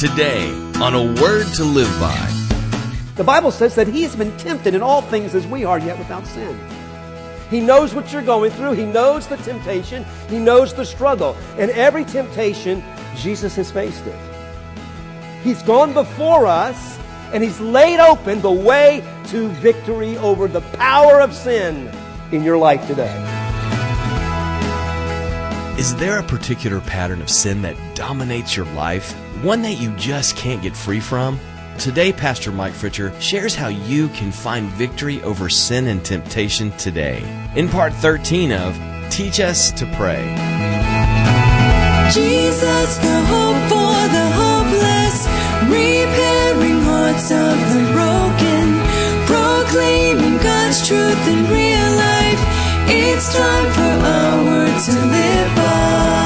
today on A Word to Live By. The Bible says that He has been tempted in all things as we are, yet without sin. He knows what you're going through. He knows the temptation. He knows the struggle. And every temptation, Jesus has faced it. He's gone before us, and He's laid open the way to victory over the power of sin in your life today. Is there a particular pattern of sin that dominates your life? One that you just can't get free from? Today, Pastor Mike Fritcher shares how you can find victory over sin and temptation today. In part 13 of Teach Us to Pray. Jesus, the hope for the hopeless, repairing hearts of the broken, proclaiming God's truth in real life. It's time for our word to live by.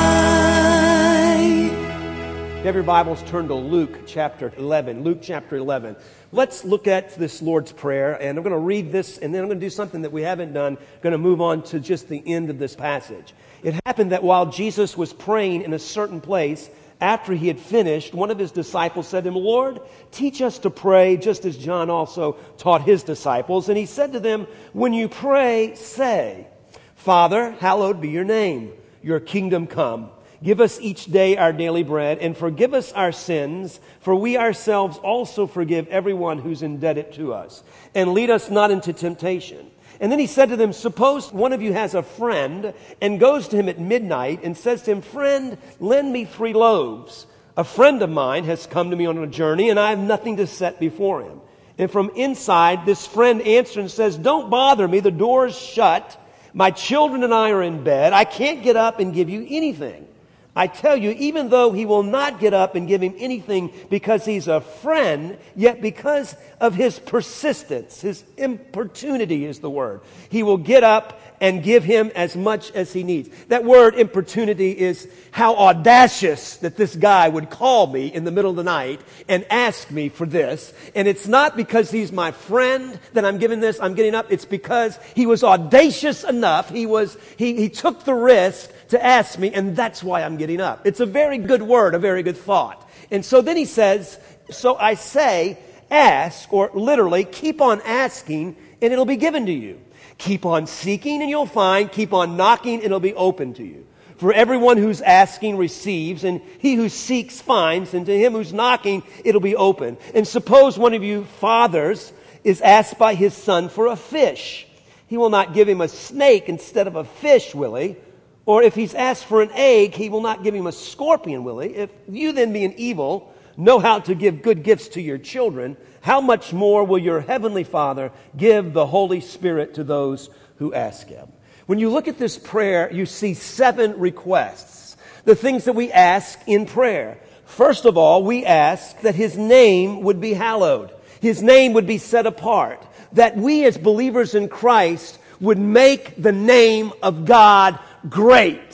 If you have your Bibles, turn to Luke chapter 11. Luke chapter 11. Let's look at this Lord's Prayer, and I'm going to read this, and then I'm going to do something that we haven't done. I'm going to move on to just the end of this passage. It happened that while Jesus was praying in a certain place, after He had finished, one of His disciples said to Him, "Lord, teach us to pray, just as John also taught his disciples." And He said to them, "When you pray, say, Father, hallowed be your name. Your kingdom come. Give us each day our daily bread, and forgive us our sins, for we ourselves also forgive everyone who's indebted to us. And lead us not into temptation." And then He said to them, "Suppose one of you has a friend and goes to him at midnight and says to him, 'Friend, lend me 3 loaves. A friend of mine has come to me on a journey, and I have nothing to set before him.' And from inside, this friend answers and says, 'Don't bother me. The door's shut. My children and I are in bed. I can't get up and give you anything.' I tell you, even though he will not get up and give him anything because he's a friend, yet because of his persistence, his importunity is the word, he will get up and give him as much as he needs." That word importunity is how audacious that this guy would call me in the middle of the night and ask me for this. And it's not because he's my friend that I'm giving this, I'm getting up. It's because he was audacious enough. He took the risk to ask me, and that's why I'm getting up. It's a very good word, a very good thought. And so then he says, "So I say, ask," or literally, keep on asking, and it'll be given to you. Keep on seeking and you'll find. Keep on knocking and it'll be open to you. For everyone who's asking receives, and he who seeks finds, and to him who's knocking it'll be open. And suppose one of you fathers is asked by his son for a fish. He will not give him a snake instead of a fish, will he? Or if he's asked for an egg, he will not give him a scorpion, will he? If you then, being evil, know how to give good gifts to your children, how much more will your heavenly Father give the Holy Spirit to those who ask Him? When you look at this prayer, you see 7 requests, the things that we ask in prayer. First of all, we ask that His name would be hallowed. His name would be set apart. That we as believers in Christ would make the name of God great.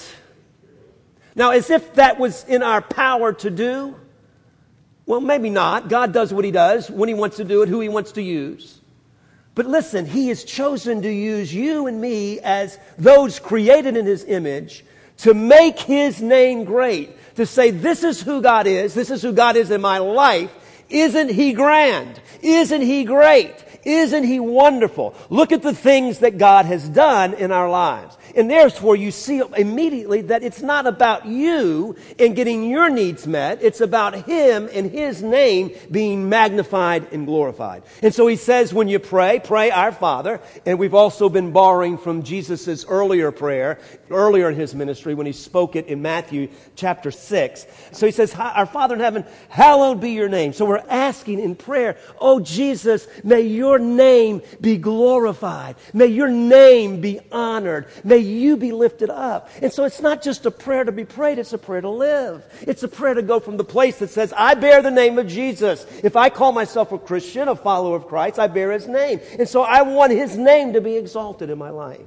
Now, as if that was in our power to do, well, maybe not. God does what He does, when He wants to do it, who He wants to use. But listen, He has chosen to use you and me as those created in His image to make His name great. To say, this is who God is. This is who God is in my life. Isn't He grand? Isn't He great? Isn't He wonderful? Look at the things that God has done in our lives. And therefore, you see immediately that it's not about you and getting your needs met. It's about Him and His name being magnified and glorified. And so He says, when you pray, pray our Father. And we've also been borrowing from Jesus' earlier prayer, earlier in His ministry, when He spoke it in Matthew chapter 6. So He says, our Father in heaven, hallowed be your name. So we're asking in prayer, oh Jesus, may your name be glorified. May your name be honored. May you be lifted up. And so it's not just a prayer to be prayed, it's a prayer to live. It's a prayer to go from the place that says, I bear the name of Jesus. If I call myself a Christian, a follower of Christ, I bear His name. And so I want His name to be exalted in my life.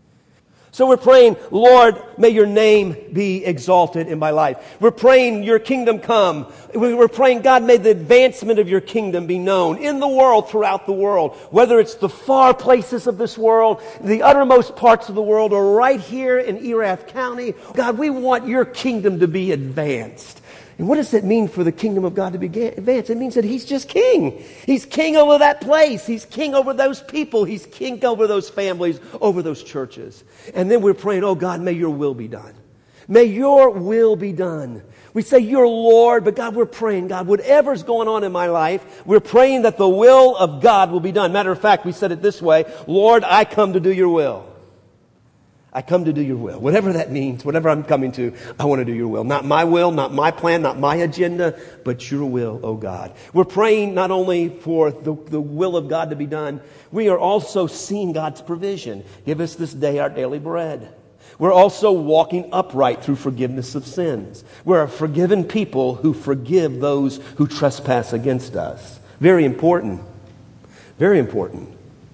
So we're praying, Lord, may your name be exalted in my life. We're praying, your kingdom come. We're praying, God, may the advancement of your kingdom be known in the world, throughout the world. Whether it's the far places of this world, the uttermost parts of the world, or right here in Erath County. God, we want your kingdom to be advanced. And what does it mean for the kingdom of God to be advanced? It means that He's just king. He's king over that place. He's king over those people. He's king over those families, over those churches. And then we're praying, oh God, may your will be done. May your will be done. We say you're Lord, but God, we're praying, God, whatever's going on in my life, we're praying that the will of God will be done. Matter of fact, we said it this way, Lord, I come to do your will. I come to do your will. Whatever that means, whatever I'm coming to, I want to do your will. Not my will, not my plan, not my agenda, but your will, oh God. We're praying not only for the will of God to be done, we are also seeing God's provision. Give us this day our daily bread. We're also walking upright through forgiveness of sins. We're a forgiven people who forgive those who trespass against us. Very important. Very important.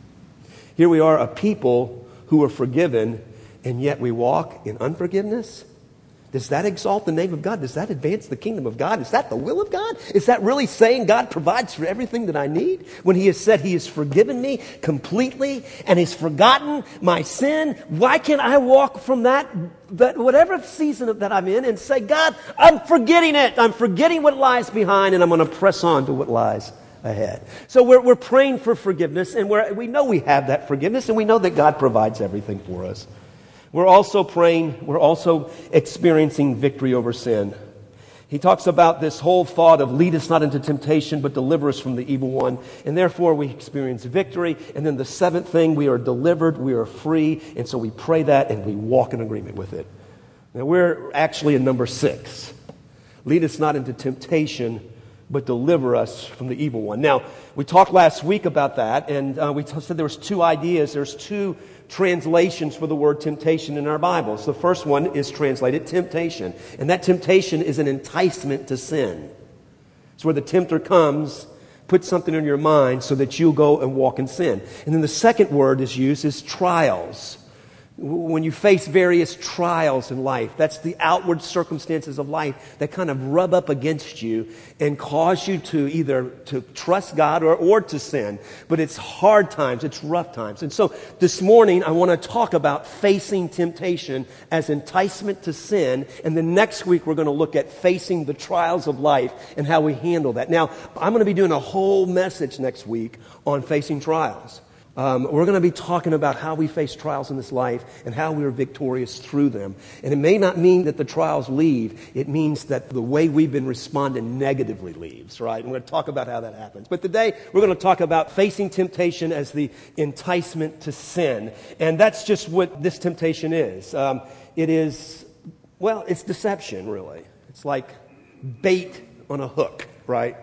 Here we are, a people who are forgiven, and yet we walk in unforgiveness? Does that exalt the name of God? Does that advance the kingdom of God? Is that the will of God? Is that really saying God provides for everything that I need? When He has said He has forgiven me completely and has forgotten my sin, why can't I walk from that whatever season that I'm in and say, God, I'm forgetting it. I'm forgetting what lies behind, and I'm going to press on to what lies ahead. So we're praying for forgiveness, and we know we have that forgiveness, and we know that God provides everything for us. We're also praying, we're also experiencing victory over sin. He talks about this whole thought of lead us not into temptation, but deliver us from the evil one. And therefore we experience victory. And then the seventh thing, we are delivered, we are free. And so we pray that and we walk in agreement with it. Now we're actually in number 6. Lead us not into temptation, but deliver us from the evil one. Now, we talked last week about that, and we said there was 2 ideas. There's 2 translations for the word temptation in our Bibles. The first one is translated temptation, and that temptation is an enticement to sin. It's where the tempter comes, puts something in your mind so that you'll go and walk in sin. And then the second word is used is trials. When you face various trials in life, that's the outward circumstances of life that kind of rub up against you and cause you to either to trust God or to sin. But it's hard times, it's rough times. And so this morning I want to talk about facing temptation as enticement to sin. And then next week we're going to look at facing the trials of life and how we handle that. Now, I'm going to be doing a whole message next week on facing trials. We're going to be talking about how we face trials in this life and how we are victorious through them. And it may not mean that the trials leave. It means that the way we've been responding negatively leaves, right? And we're going to talk about how that happens. But today, we're going to talk about facing temptation as the enticement to sin. And that's just what this temptation is. It is, well, it's deception, really. It's like bait on a hook, right?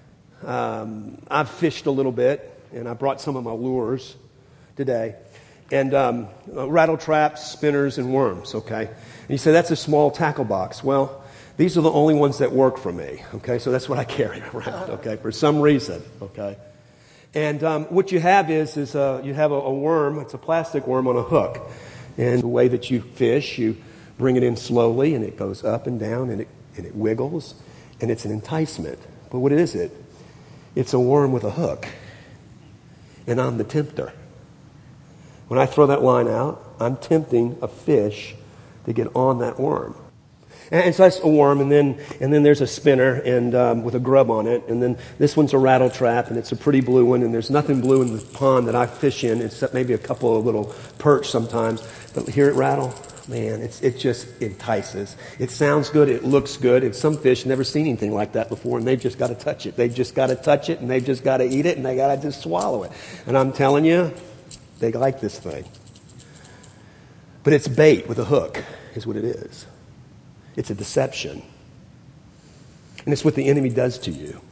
I've fished a little bit. And I brought some of my lures today. And rattle traps, spinners, and worms, okay? And you say, that's a small tackle box. Well, these are the only ones that work for me, okay? So that's what I carry around, okay, for some reason, okay? And what you have is you have a worm. It's a plastic worm on a hook. And the way that you fish, you bring it in slowly, and it goes up and down, and it wiggles, and it's an enticement. But what is it? It's a worm with a hook. And I'm the tempter. When I throw that line out, I'm tempting a fish to get on that worm. And so that's a worm, and then there's a spinner and with a grub on it, and then this one's a rattle trap, and it's a pretty blue one, and there's nothing blue in the pond that I fish in except maybe a couple of little perch sometimes. But hear it rattle? Man, it just entices. It sounds good. It looks good. And some fish never seen anything like that before, and they've just got to touch it. They've just got to touch it, and they've just got to eat it, and they got to just swallow it. And I'm telling you, they like this thing. But it's bait with a hook is what it is. It's a deception. And it's what the enemy does to you.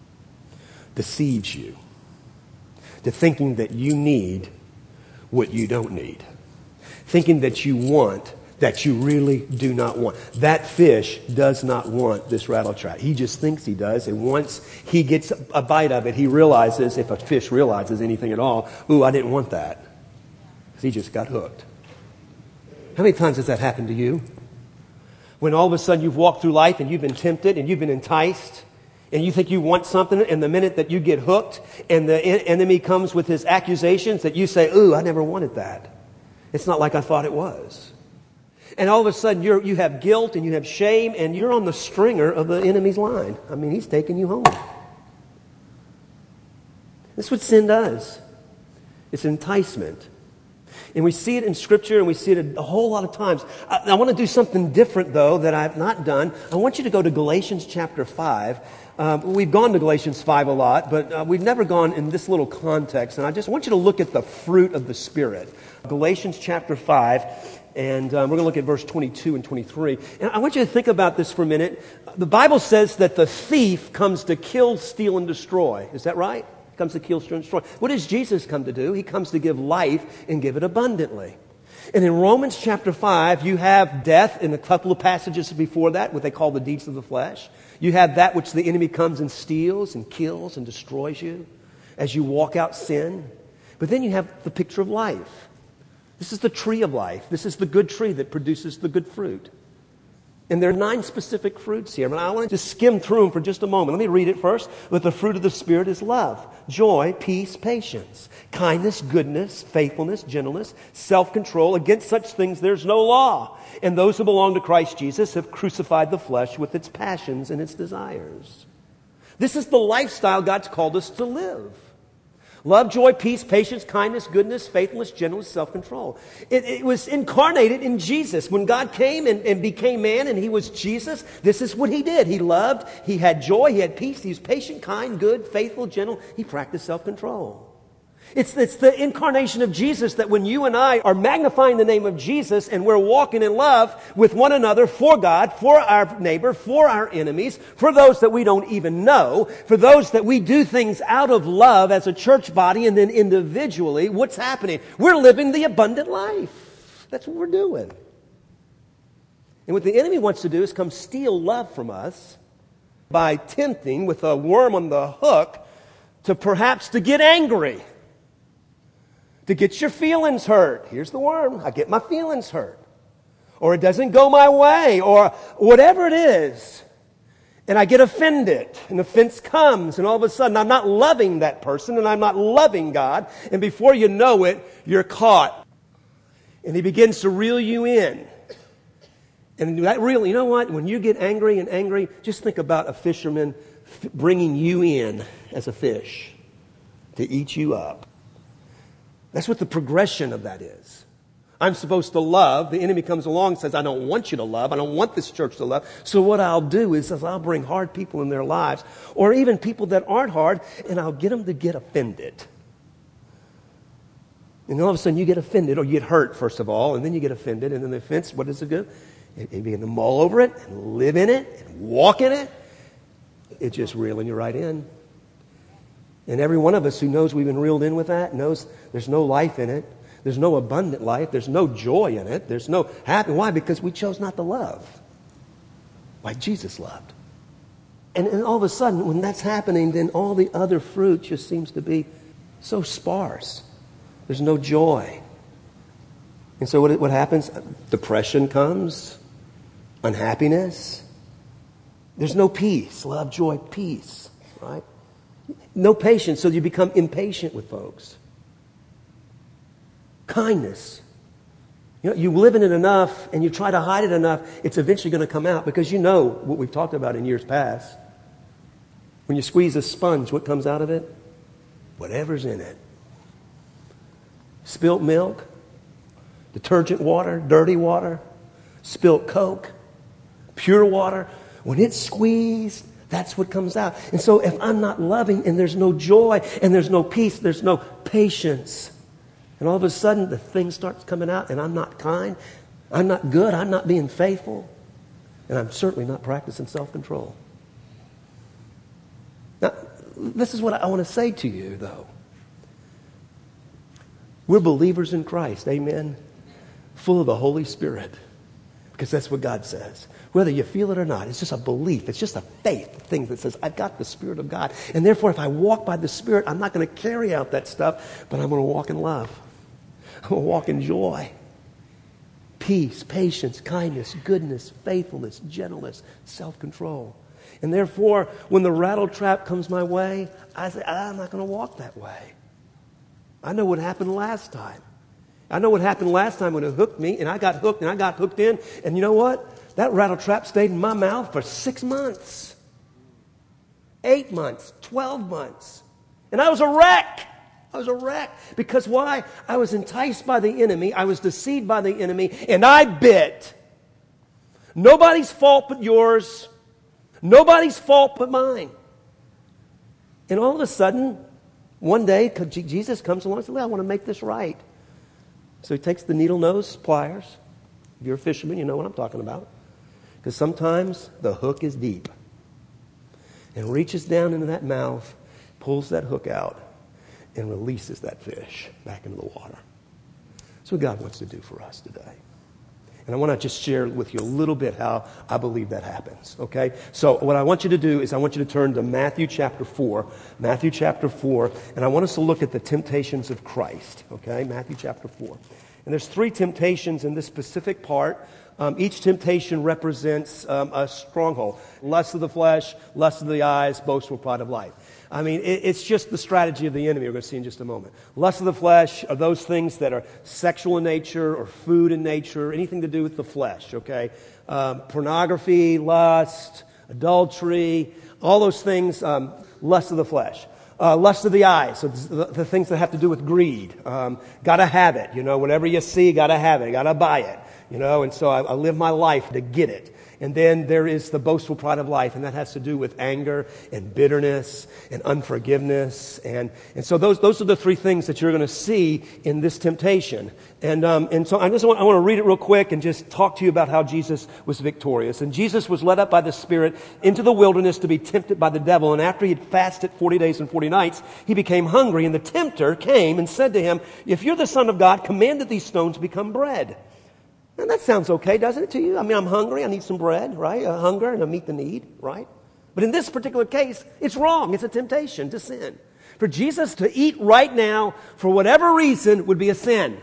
Deceives you to thinking that you need what you don't need. Thinking that you want that you really do not want. That fish does not want this rattle trap. He just thinks he does. And once he gets a bite of it, he realizes, if a fish realizes anything at all, ooh, I didn't want that. Because he just got hooked. How many times has that happened to you? When all of a sudden you've walked through life and you've been tempted and you've been enticed and you think you want something, and the minute that you get hooked and the enemy comes with his accusations that you say, ooh, I never wanted that. It's not like I thought it was. And all of a sudden, you have guilt and you have shame, and you're on the stringer of the enemy's line. I mean, he's taking you home. That's what sin does. It's enticement. And we see it in Scripture, and we see it a whole lot of times. I want to do something different, though, that I've not done. I want you to go to Galatians chapter 5. We've gone to Galatians 5 a lot, but we've never gone in this little context. And I just want you to look at the fruit of the Spirit. Galatians chapter 5, and we're going to look at verse 22 and 23. And I want you to think about this for a minute. The Bible says that the thief comes to kill, steal, and destroy. Is that right? He comes to kill, steal, and destroy. What does Jesus come to do? He comes to give life and give it abundantly. And in Romans chapter 5, you have death in a couple of passages before that, what they call the deeds of the flesh. You have that which the enemy comes and steals and kills and destroys you as you walk out sin. But then you have the picture of life. This is the tree of life. This is the good tree that produces the good fruit. And there are 9 specific fruits here. But I want to just skim through them for just a moment. Let me read it first. But the fruit of the Spirit is love, joy, peace, patience, kindness, goodness, faithfulness, gentleness, self-control. Against such things there's no law. And those who belong to Christ Jesus have crucified the flesh with its passions and its desires. This is the lifestyle God's called us to live. Love, joy, peace, patience, kindness, goodness, faithfulness, gentleness, self-control. It was incarnated in Jesus. When God came and became man and he was Jesus, this is what he did. He loved, he had joy, he had peace, he was patient, kind, good, faithful, gentle. He practiced self-control. It's the incarnation of Jesus that when you and I are magnifying the name of Jesus and we're walking in love with one another for God, for our neighbor, for our enemies, for those that we don't even know, for those that we do things out of love as a church body and then individually, what's happening? We're living the abundant life. That's what we're doing. And what the enemy wants to do is come steal love from us by tempting with a worm on the hook to perhaps to get angry. To get your feelings hurt. Here's the worm. I get my feelings hurt. Or it doesn't go my way. Or whatever it is. And I get offended. An offense comes. And all of a sudden I'm not loving that person. And I'm not loving God. And before you know it, you're caught. And he begins to reel you in. And that really, you know what? When you get angry, just think about a fisherman bringing you in as a fish to eat you up. That's what the progression of that is. I'm supposed to love. The enemy comes along and says, I don't want you to love. I don't want this church to love. So what I'll do is I'll bring hard people in their lives, or even people that aren't hard, and I'll get them to get offended. And all of a sudden you get offended, or you get hurt, first of all, and then you get offended, and then the offense, what does it do? You begin to mull over it, and live in it, and walk in it. It's just reeling you right in. And every one of us who knows we've been reeled in with that knows there's no life in it. There's no abundant life. There's no joy in it. There's no happiness. Why? Because we chose not to love like Jesus loved. And all of a sudden, when that's happening, then all the other fruit just seems to be so sparse. There's no joy. And so what happens? Depression comes. Unhappiness. There's no peace. Love, joy, peace. Right? No patience, so you become impatient with folks. Kindness. You know, you live in it enough and you try to hide it enough, it's eventually going to come out because you know what we've talked about in years past. When you squeeze a sponge, what comes out of it? Whatever's in it. Spilt milk, detergent water, dirty water, spilt Coke, pure water. When it's squeezed, that's what comes out. And so if I'm not loving and there's no joy and there's no peace, there's no patience. And all of a sudden the thing starts coming out and I'm not kind, I'm not good, I'm not being faithful, and I'm certainly not practicing self-control. Now, this is what I want to say to you, though. We're believers in Christ, amen? Full of the Holy Spirit, because that's what God says. Whether you feel it or not, it's just a belief. It's just a faith thing that says, I've got the Spirit of God. And therefore, if I walk by the Spirit, I'm not going to carry out that stuff, but I'm going to walk in love. I'm going to walk in joy. Peace, patience, kindness, goodness, faithfulness, gentleness, self-control. And therefore, when the rattle trap comes my way, I say, I'm not going to walk that way. I know what happened last time. I know what happened last time when it hooked me, and I got hooked, and I got hooked in. And you know what? That rattle trap stayed in my mouth for 6 months, 8 months, 12 months. And I was a wreck. I was a wreck. Because why? I was enticed by the enemy. I was deceived by the enemy, and I bit. Nobody's fault but yours. Nobody's fault but mine. And all of a sudden, one day, Jesus comes along and says, I want to make this right. So he takes the needle nose pliers. If you're a fisherman, you know what I'm talking about. Because sometimes the hook is deep. And reaches down into that mouth, pulls that hook out, and releases that fish back into the water. That's what God wants to do for us today. And I want to just share with you a little bit how I believe that happens, okay? So what I want you to do is I want you to turn to Matthew chapter 4. Matthew chapter 4, and I want us to look at the temptations of Christ, okay? Matthew chapter 4. And there's 3 temptations in this specific part. Each temptation represents a stronghold. Lust of the flesh, lust of the eyes, boastful pride of life. I mean, it's just the strategy of the enemy we're going to see in just a moment. Lust of the flesh are those things that are sexual in nature or food in nature, anything to do with the flesh, okay? Pornography, lust, adultery, all those things, lust of the flesh. Lust of the eyes, so the things that have to do with greed. Gotta have it, whatever you see, gotta have it, gotta buy it, and so I live my life to get it. And then there is the boastful pride of life, and that has to do with anger and bitterness and unforgiveness. And so those are the 3 things that you're going to see in this temptation. And so I want to read it real quick and just talk to you about how Jesus was victorious. And Jesus was led up by the Spirit into the wilderness to be tempted by the devil. And after he had fasted 40 days and 40 nights, he became hungry. And the tempter came and said to him, if you're the Son of God, command that these stones become bread. And that sounds okay, doesn't it, to you? I mean, I'm hungry. I need some bread, right? Hunger, and I meet the need, right? But in this particular case, it's wrong. It's a temptation to sin. For Jesus to eat right now, for whatever reason, would be a sin.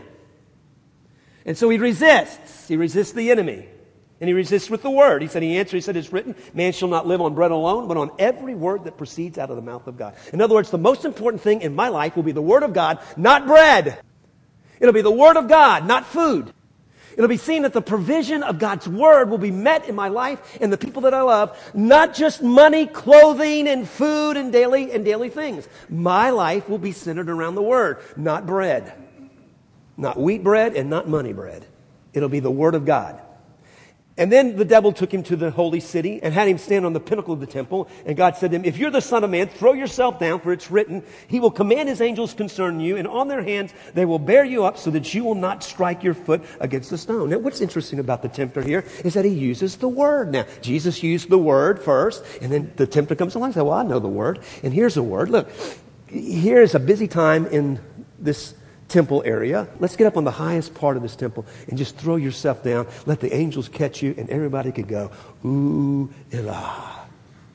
And so he resists. He resists the enemy. And he resists with the word. He said, it's written, man shall not live on bread alone, but on every word that proceeds out of the mouth of God. In other words, the most important thing in my life will be the word of God, not bread. It'll be the word of God, not food. It'll be seen that the provision of God's word will be met in my life and the people that I love, not just money, clothing, and food and daily things. My life will be centered around the word, not bread. Not wheat bread and not money bread. It'll be the word of God. And then the devil took him to the holy city and had him stand on the pinnacle of the temple. And God said to him, if you're the Son of Man, throw yourself down, for it's written, he will command his angels concerning you, and on their hands they will bear you up so that you will not strike your foot against a stone. Now, what's interesting about the tempter here is that he uses the word. Now, Jesus used the word first, and then the tempter comes along and says, well, I know the word, and here's a word. Look, here's a busy time in this temple area. Let's get up on the highest part of this temple and just throw yourself down. Let the angels catch you, and everybody could go, ooh, elah.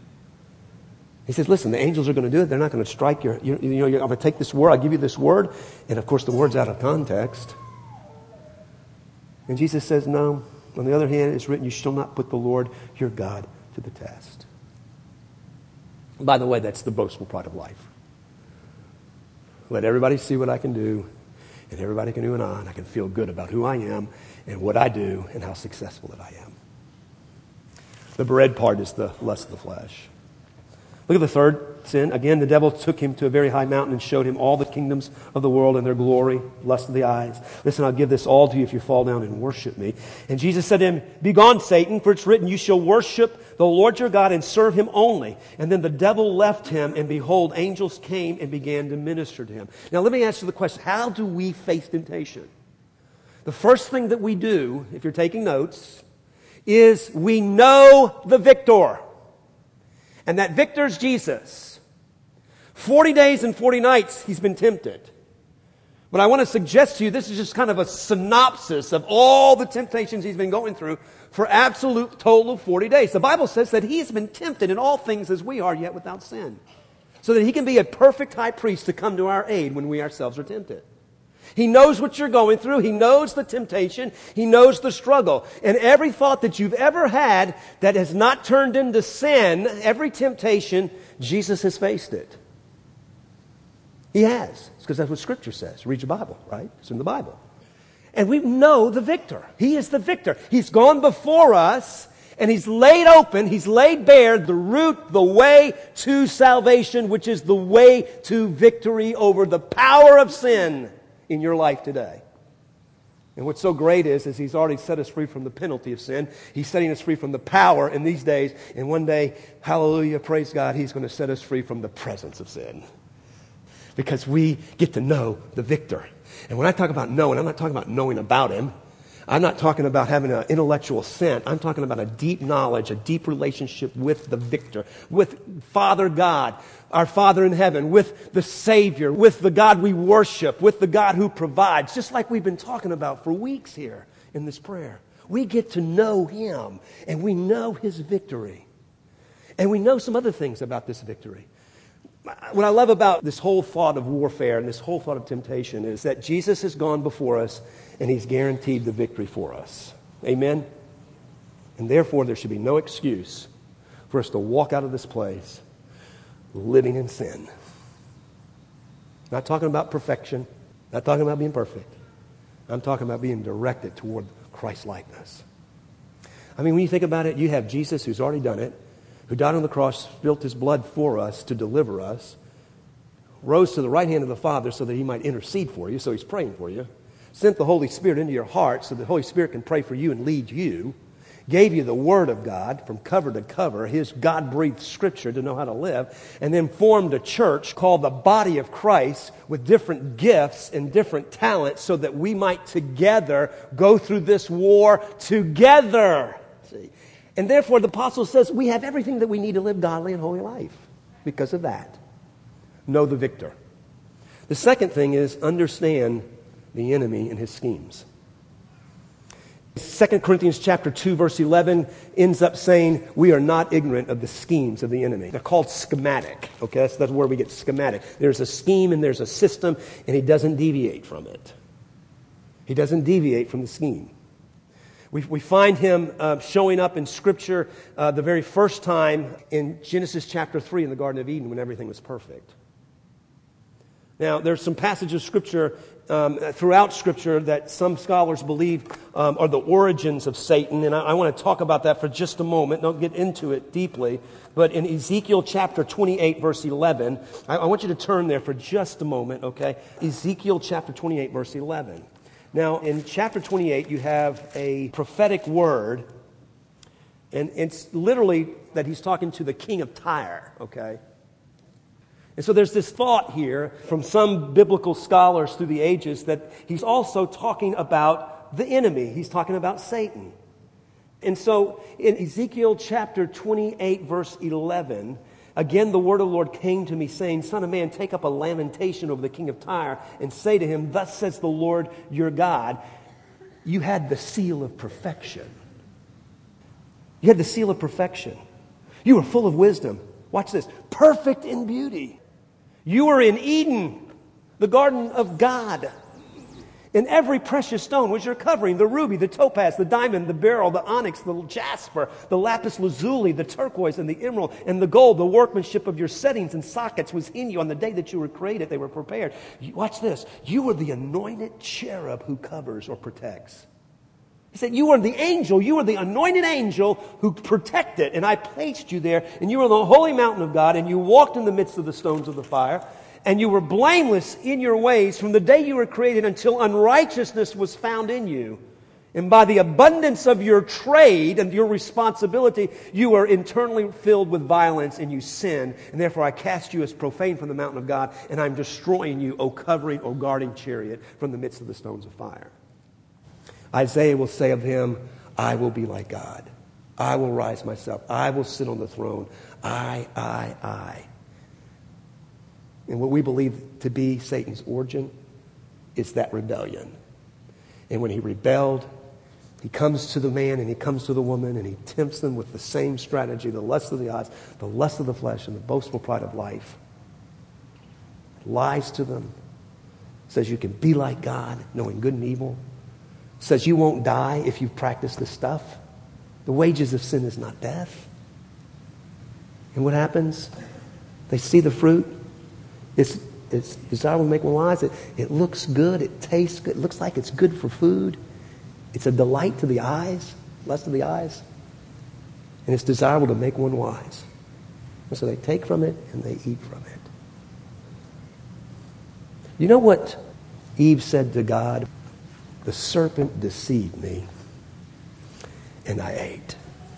He says, listen, the angels are going to do it. They're not going to strike I'm going to take this word. I'll give you this word. And of course, the word's out of context. And Jesus says, no. On the other hand, it's written, you shall not put the Lord your God to the test. By the way, that's the boastful pride of life. Let everybody see what I can do. And everybody can do it on. I can feel good about who I am and what I do and how successful that I am. The bread part is the lust of the flesh. Look at the third sin. Again, the devil took him to a very high mountain and showed him all the kingdoms of the world and their glory, lust of the eyes. Listen, I'll give this all to you if you fall down and worship me. And Jesus said to him, begone, Satan, for it's written, you shall worship the Lord your God and serve him only. And then the devil left him, and behold, angels came and began to minister to him. Now let me ask you the question, how do we face temptation? The first thing that we do, if you're taking notes, is we know the victor. And that victor's Jesus. 40 days and 40 nights he's been tempted. But I want to suggest to you, this is just kind of a synopsis of all the temptations he's been going through for absolute total of 40 days. The Bible says that he's been tempted in all things as we are, yet without sin. So that he can be a perfect high priest to come to our aid when we ourselves are tempted. He knows what you're going through. He knows the temptation. He knows the struggle. And every thought that you've ever had that has not turned into sin, every temptation, Jesus has faced it. He has. It's because that's what Scripture says. Read your Bible, right? It's in the Bible. And we know the victor. He is the victor. He's gone before us, and He's laid open, He's laid bare the route, the way to salvation, which is the way to victory over the power of sin in your life today. And what's so great is He's already set us free from the penalty of sin. He's setting us free from the power in these days. And one day, hallelujah, praise God, He's going to set us free from the presence of sin. Because we get to know the victor. And when I talk about knowing, I'm not talking about knowing about Him. I'm not talking about having an intellectual assent. I'm talking about a deep knowledge, a deep relationship with the victor, with Father God, our Father in heaven, with the Savior, with the God we worship, with the God who provides, just like we've been talking about for weeks here in this prayer. We get to know Him, and we know His victory. And we know some other things about this victory. What I love about this whole thought of warfare and this whole thought of temptation is that Jesus has gone before us and He's guaranteed the victory for us. Amen? And therefore, there should be no excuse for us to walk out of this place living in sin. Not talking about perfection. Not talking about being perfect. I'm talking about being directed toward Christ-likeness. I mean, when you think about it, you have Jesus who's already done it, who died on the cross, spilled His blood for us to deliver us, rose to the right hand of the Father so that He might intercede for you, so He's praying for you, sent the Holy Spirit into your heart so the Holy Spirit can pray for you and lead you, gave you the Word of God from cover to cover, His God-breathed Scripture to know how to live, and then formed a church called the body of Christ with different gifts and different talents so that we might together go through this war together. See? And therefore, the apostle says we have everything that we need to live godly and holy life because of that. Know the victor. The second thing is understand the enemy and his schemes. 2 Corinthians chapter 2, verse 11 ends up saying we are not ignorant of the schemes of the enemy. They're called schematic. Okay, that's where we get schematic. There's a scheme and there's a system, and he doesn't deviate from it. He doesn't deviate from the scheme. We find him showing up in Scripture the very first time in Genesis chapter 3 in the Garden of Eden when everything was perfect. Now, there's some passages of Scripture throughout Scripture that some scholars believe are the origins of Satan, and I want to talk about that for just a moment. Don't get into it deeply. But in Ezekiel chapter 28, verse 11, I want you to turn there for just a moment, okay? Ezekiel chapter 28, verse 11. Now, in chapter 28, you have a prophetic word, and it's literally that he's talking to the king of Tyre, okay? And so there's this thought here from some biblical scholars through the ages that he's also talking about the enemy. He's talking about Satan. And so in Ezekiel chapter 28, verse 11, again, the word of the Lord came to me saying, Son of man, take up a lamentation over the king of Tyre and say to him, Thus says the Lord your God, you had the seal of perfection. You had the seal of perfection. You were full of wisdom. Watch this. Perfect in beauty. You were in Eden, the garden of God. And every precious stone was your covering, the ruby, the topaz, the diamond, the beryl, the onyx, the jasper, the lapis lazuli, the turquoise, and the emerald, and the gold. The workmanship of your settings and sockets was in you on the day that you were created. They were prepared. Watch this. You were the anointed cherub who covers or protects. He said, you were the angel, you were the anointed angel who protected, and I placed you there, and you were on the holy mountain of God, and you walked in the midst of the stones of the fire, and you were blameless in your ways from the day you were created until unrighteousness was found in you. And by the abundance of your trade and your responsibility, you are internally filled with violence and you sin. And therefore I cast you as profane from the mountain of God, and I'm destroying you, O covering, O guarding chariot, from the midst of the stones of fire. Isaiah will say of him, I will be like God. I will rise myself. I will sit on the throne. I. And what we believe to be Satan's origin is that rebellion. And when he rebelled, he comes to the man and he comes to the woman and he tempts them with the same strategy, the lust of the eyes, the lust of the flesh, and the boastful pride of life. Lies to them. Says you can be like God, knowing good and evil. Says you won't die if you practice this stuff. The wages of sin is not death. And what happens? They see the fruit. It's It's desirable to make one wise. It looks good. It tastes good. It looks like it's good for food. It's a delight to the eyes, lust of the eyes. And it's desirable to make one wise. And so they take from it and they eat from it. You know what Eve said to God? The serpent deceived me, and I ate.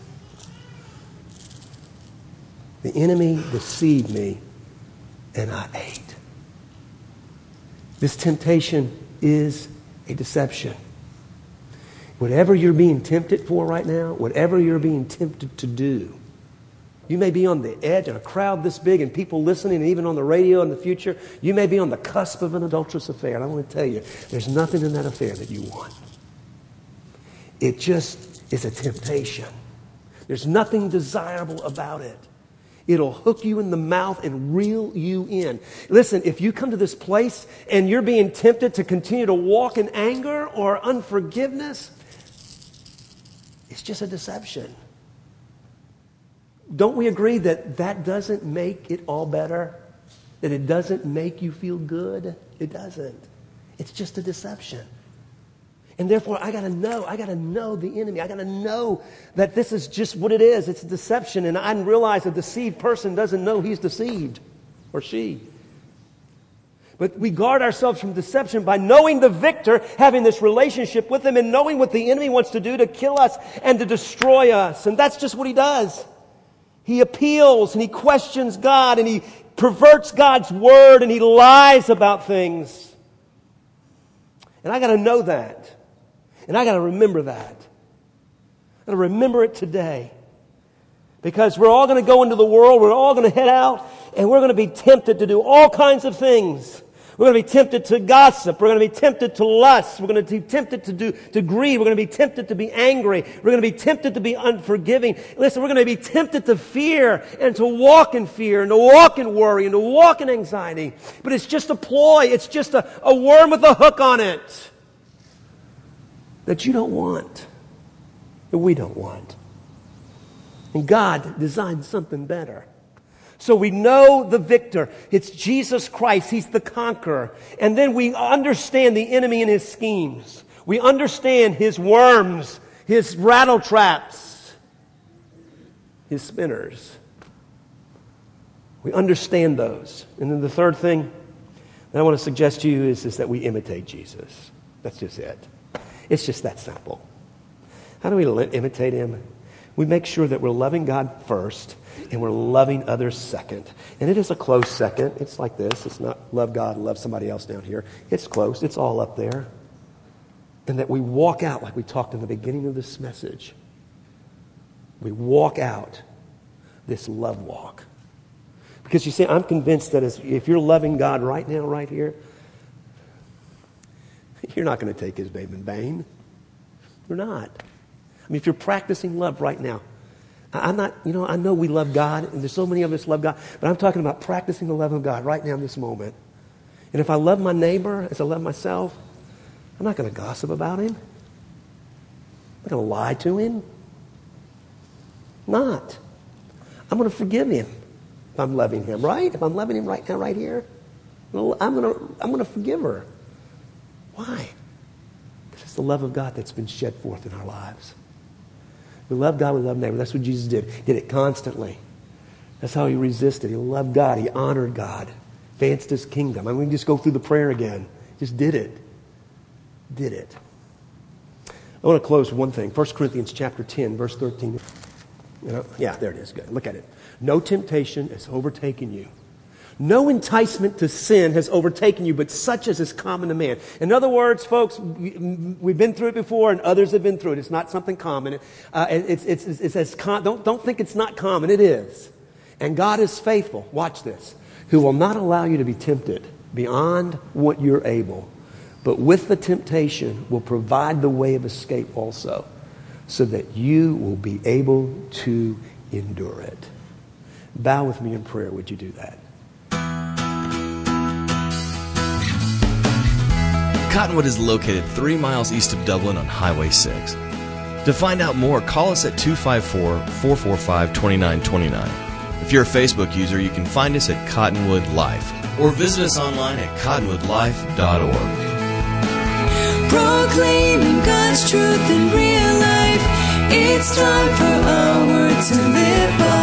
The enemy deceived me, and I ate. This temptation is a deception. Whatever you're being tempted for right now, whatever you're being tempted to do, you may be on the edge in a crowd this big and people listening, and even on the radio in the future. You may be on the cusp of an adulterous affair. And I want to tell you, there's nothing in that affair that you want. It just is a temptation. There's nothing desirable about it. It'll hook you in the mouth and reel you in. Listen, if you come to this place and you're being tempted to continue to walk in anger or unforgiveness, it's just a deception. Don't we agree that that doesn't make it all better? That it doesn't make you feel good? It doesn't. It's just a deception. And therefore, I got to know the enemy. I got to know that this is just what it is. It's a deception. And I realize a deceived person doesn't know he's deceived, or she. But we guard ourselves from deception by knowing the victor, having this relationship with him, and knowing what the enemy wants to do to kill us and to destroy us. And that's just what he does. He appeals and he questions God and he perverts God's word and he lies about things. And I got to know that. And I got to remember that. I got to remember it today. Because we're all going to go into the world, we're all going to head out, and we're going to be tempted to do all kinds of things. We're going to be tempted to gossip. We're going to be tempted to lust. We're going to be tempted to greed. We're going to be tempted to be angry. We're going to be tempted to be unforgiving. Listen, we're going to be tempted to fear and to walk in fear and to walk in worry and to walk in anxiety. But it's just a ploy. It's just a worm with a hook on it that you don't want, that we don't want. And God designed something better. So we know the victor. It's Jesus Christ. He's the conqueror. And then we understand the enemy and his schemes. We understand his worms, his rattle traps, his spinners. We understand those. And then the third thing that I want to suggest to you is that we imitate Jesus. That's just it. It's just that simple. How do we imitate him? We make sure that we're loving God first and we're loving others second. And it is a close second. It's like this. It's not love God and love somebody else down here. It's close. It's all up there. And that we walk out like we talked in the beginning of this message. We walk out this love walk. Because you see, I'm convinced that if you're loving God right now, right here, you're not going to take his name in vain. You're not. I mean, if you're practicing love right now, I'm not, I know we love God, and there's so many of us love God, but I'm talking about practicing the love of God right now in this moment. And if I love my neighbor as I love myself, I'm not going to gossip about him. I'm not going to lie to him. Not. I'm going to forgive him if I'm loving him, right? If I'm loving him right now, right here, I'm going to forgive her. Why? Because it's the love of God that's been shed forth in our lives. We love God, we love neighbor. That's what Jesus did. He did it constantly. That's how he resisted. He loved God. He honored God. Advanced his kingdom. I mean, we can just go through the prayer again. Just did it. Did it. I want to close with one thing. 1 Corinthians chapter 10, verse 13. Yeah, there it is. Good. Look at it. No temptation has overtaken you. No enticement to sin has overtaken you, but such as is common to man. In other words, folks, we've been through it before, and others have been through it. It's not something common. Don't think it's not common. It is. And God is faithful. Watch this. Who will not allow you to be tempted beyond what you're able, but with the temptation will provide the way of escape also, so that you will be able to endure it. Bow with me in prayer. Would you do that? Cottonwood is located 3 miles east of Dublin on Highway 6. To find out more, call us at 254-445-2929. If If you're a Facebook user, you can find us at Cottonwood Life or visit us online at cottonwoodlife.org. Proclaiming God's truth in real life. It's time for our word to live by.